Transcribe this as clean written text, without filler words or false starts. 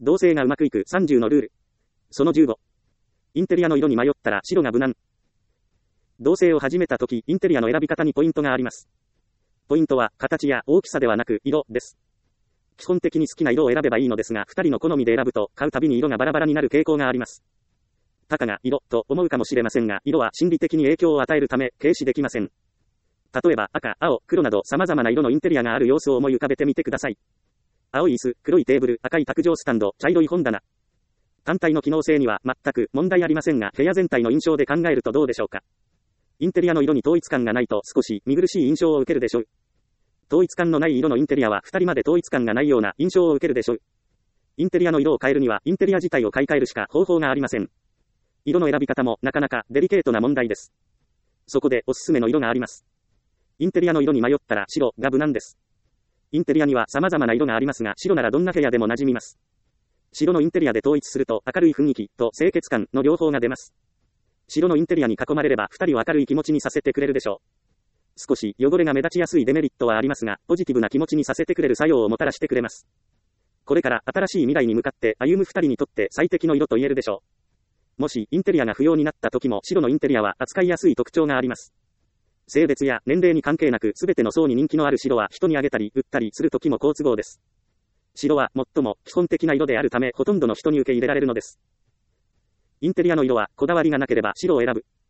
同棲がうまくいく30のルール。その15。インテリアの色に迷ったら白が無難。同棲を始めたとき、インテリアの選び方にポイントがあります。ポイントは、形や大きさではなく、色です。基本的に好きな色を選べばいいのですが、2人の好みで選ぶと、買うたびに色がバラバラになる傾向があります。たかが色と思うかもしれませんが、色は心理的に影響を与えるため、軽視できません。例えば、赤、青、黒など様々な色のインテリアがある様子を思い浮かべてみてください。青い椅子、黒いテーブル、赤い卓上スタンド、茶色い本棚。単体の機能性には全く問題ありませんが、部屋全体の印象で考えるとどうでしょうか。インテリアの色に統一感がないと少し見苦しい印象を受けるでしょう。統一感のない色のインテリアは2人まで統一感がないような印象を受けるでしょう。インテリアの色を変えるにはインテリア自体を買い替えるしか方法がありません。色の選び方もなかなかデリケートな問題です。そこでおすすめの色があります。インテリアの色に迷ったら白が無難です。インテリアには様々な色がありますが、白ならどんな部屋でも馴染みます。白のインテリアで統一すると明るい雰囲気と清潔感の両方が出ます。白のインテリアに囲まれれば2人を明るい気持ちにさせてくれるでしょう。少し汚れが目立ちやすいデメリットはありますが、ポジティブな気持ちにさせてくれる作用をもたらしてくれます。これから新しい未来に向かって歩む2人にとって最適の色と言えるでしょう。もしインテリアが不要になった時も白のインテリアは扱いやすい特徴があります。性別や年齢に関係なく全ての層に人気のある白は人にあげたり売ったりする時も好都合です。白は最も基本的な色であるためほとんどの人に受け入れられるのです。インテリアの色はこだわりがなければ白を選ぶ。